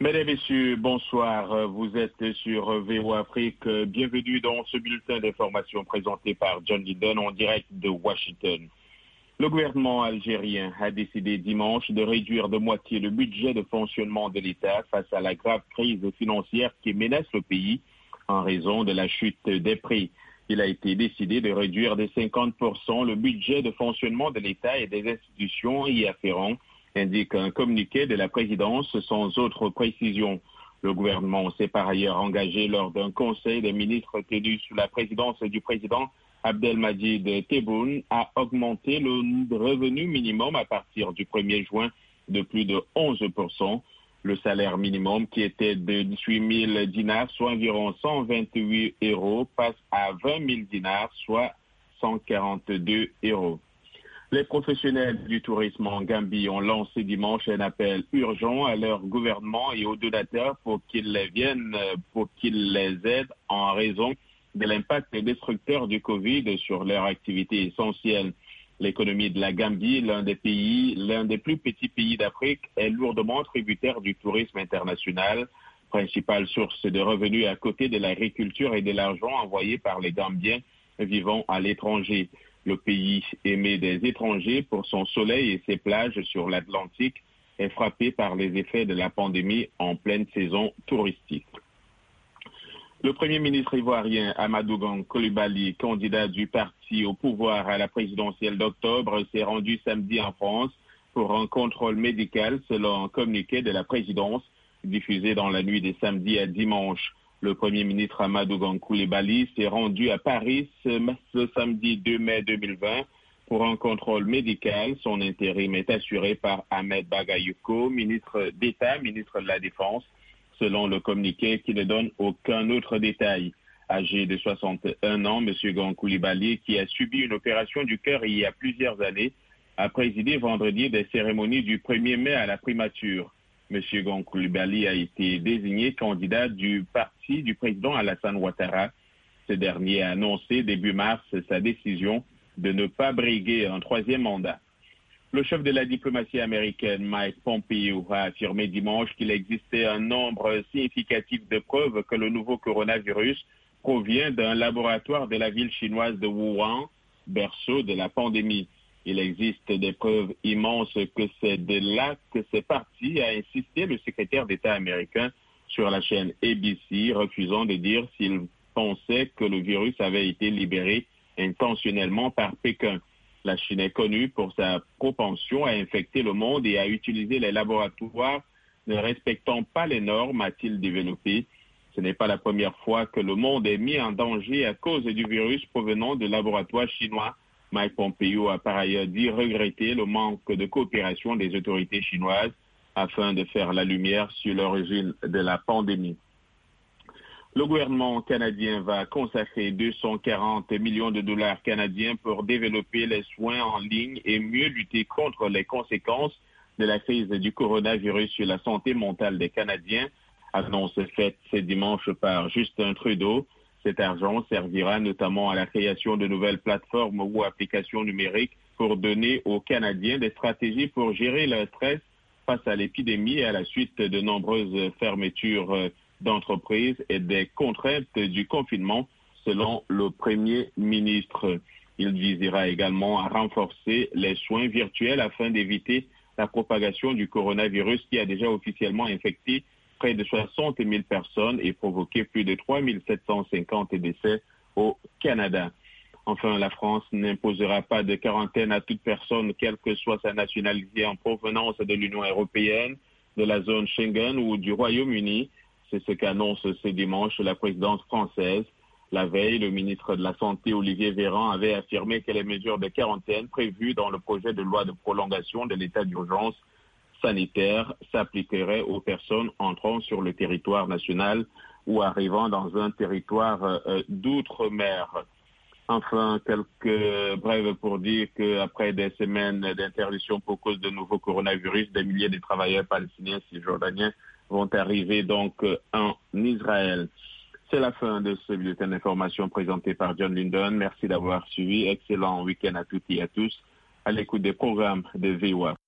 Mesdames et messieurs, bonsoir. Vous êtes sur VOA Afrique. Bienvenue dans ce bulletin d'information présenté par John Linden en direct de Washington. Le gouvernement algérien a décidé dimanche de réduire de moitié le budget de fonctionnement de l'État face à la grave crise financière qui menace le pays en raison de la chute des prix. Il a été décidé de réduire de 50% le budget de fonctionnement de l'État et des institutions y afférentes, indique un communiqué de la présidence sans autre précision. Le gouvernement s'est par ailleurs engagé lors d'un conseil des ministres tenu sous la présidence du président Abdelmadjid Tebboune à augmenter le revenu minimum à partir du 1er juin de plus de 11%. Le salaire minimum qui était de 18 000 dinars, soit environ 128 euros, passe à 20 000 dinars, soit 142 euros. Les professionnels du tourisme en Gambie ont lancé dimanche un appel urgent à leur gouvernement et aux donateurs pour qu'ils les aident en raison de l'impact destructeur du Covid sur leur activité essentielle. L'économie de la Gambie, l'un des plus petits pays d'Afrique, est lourdement tributaire du tourisme international, principale source de revenus à côté de l'agriculture et de l'argent envoyé par les Gambiens vivant à l'étranger. Le pays aimé des étrangers pour son soleil et ses plages sur l'Atlantique est frappé par les effets de la pandémie en pleine saison touristique. Le Premier ministre ivoirien Amadou Gon Coulibaly, candidat du parti au pouvoir à la présidentielle d'octobre, s'est rendu samedi en France pour un contrôle médical selon un communiqué de la présidence diffusé dans la nuit de samedi à dimanche. Le Premier ministre Amadou Gon Coulibaly s'est rendu à Paris ce samedi 2 mai 2020 pour un contrôle médical. Son intérim est assuré par Ahmed Bagayoko, ministre d'État, ministre de la Défense, selon le communiqué qui ne donne aucun autre détail. Âgé de 61 ans, M. Gon Coulibaly, qui a subi une opération du cœur il y a plusieurs années, a présidé vendredi des cérémonies du 1er mai à la primature. M. Gon Coulibaly a été désigné candidat du parti du président Alassane Ouattara. Ce dernier a annoncé début mars sa décision de ne pas briguer un troisième mandat. Le chef de la diplomatie américaine, Mike Pompeo, a affirmé dimanche qu'il existait un nombre significatif de preuves que le nouveau coronavirus provient d'un laboratoire de la ville chinoise de Wuhan, berceau de la pandémie. Il existe des preuves immenses que c'est de là que c'est parti, a insisté le secrétaire d'État américain sur la chaîne ABC, refusant de dire s'il pensait que le virus avait été libéré intentionnellement par Pékin. La Chine est connue pour sa propension à infecter le monde et à utiliser les laboratoires ne respectant pas les normes, a-t-il développé. Ce n'est pas la première fois que le monde est mis en danger à cause du virus provenant de laboratoires chinois. Mike Pompeo a par ailleurs dit regretter le manque de coopération des autorités chinoises afin de faire la lumière sur l'origine de la pandémie. Le gouvernement canadien va consacrer 240 millions de dollars canadiens pour développer les soins en ligne et mieux lutter contre les conséquences de la crise du coronavirus sur la santé mentale des Canadiens. Annonce faite ce dimanche par Justin Trudeau. Cet argent servira notamment à la création de nouvelles plateformes ou applications numériques pour donner aux Canadiens des stratégies pour gérer leur stress face à l'épidémie et à la suite de nombreuses fermetures d'entreprises et des contraintes du confinement, selon le Premier ministre. Il visera également à renforcer les soins virtuels afin d'éviter la propagation du coronavirus qui a déjà officiellement infecté près de 60 000 personnes et provoqué plus de 3 750 décès au Canada. Enfin, la France n'imposera pas de quarantaine à toute personne, quelle que soit sa nationalité en provenance de l'Union européenne, de la zone Schengen ou du Royaume-Uni. C'est ce qu'annonce ce dimanche la présidence française. La veille, le ministre de la Santé, Olivier Véran, avait affirmé que les mesures de quarantaine prévues dans le projet de loi de prolongation de l'état d'urgence sanitaire s'appliqueraient aux personnes entrant sur le territoire national ou arrivant dans un territoire d'outre-mer. Enfin, quelques brèves pour dire qu'après des semaines d'interdiction pour cause de nouveau coronavirus, des milliers de travailleurs palestiniens cisjordaniens vont arriver donc en Israël. C'est la fin de ce bulletin d'information présenté par John Linden. Merci d'avoir suivi. Excellent week-end à toutes et à tous à l'écoute des programmes de VOA.